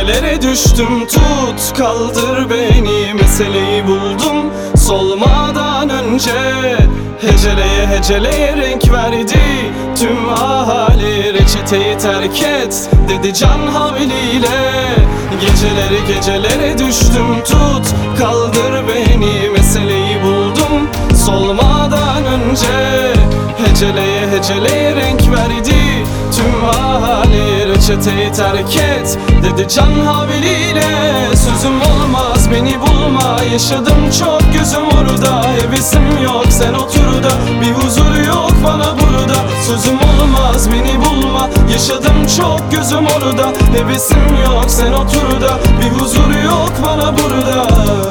gecelere düştüm. Tut kaldır beni, meseleyi buldum solmadan önce. Heceleye heceleye renk verdi tüm ahali. Reçeteyi terk et dedi can havliyle. Gecelere düştüm. Tut kaldır beni, meseleyi buldum solmadan önce. Heceleye heceleye renk verdi tüm ahali. Reçeteyi terk et dedi can havliyle. Sözüm olmaz beni bulma, yaşadım çok gözüm orada. Hevesim yok sen otur da, bir huzur yok bana burada. Sözüm olmaz beni bulma, yaşadım çok gözüm orada. Hevesim yok sen otur da, bir huzur yok bana burada.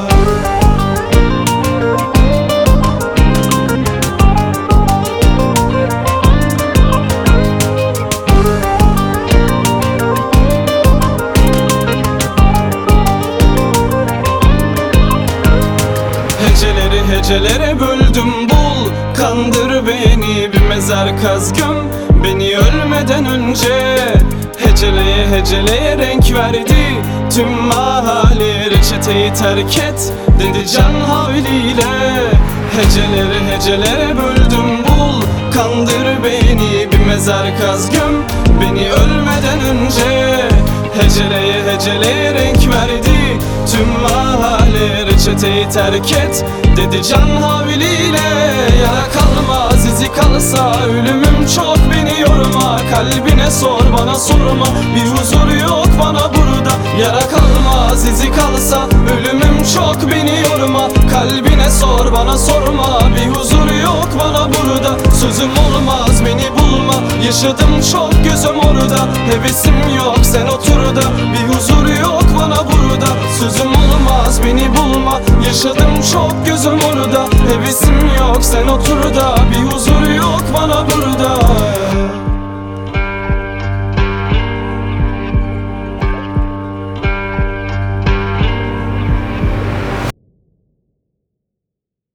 Hecelere böldüm, bul kandır beni. Bir mezar kaz göm beni ölmeden önce. Heceleye heceleye renk verdi tüm mahalle. Reçeteyi terk et dedi can havliyle. Hecelere böldüm, bul kandır beni. Bir mezar kaz göm beni ölmeden önce. Heceleye heceleye renk verdi tüm mahalle. Reçeteyi terk et dedi can havliyle. Yara kalmaz izi kalsa, ölümüm çok beni yorma. Kalbine sor bana sorma, bir huzur yok bana burada. Yara kalmaz izi kalsa, ölümüm çok beni yorma. Kalbine sor bana sorma, bir huzur yok bana burada. Sözüm olmaz beni bulma, yaşadım çok gözüm orada. Hevesim yok sen otur da, bir huzur yok bana burada. Sözüm olmaz beni bulma, yaşadım çok gözüm orada. Hevesim yok sen otur da, bir huzur yok bana burada.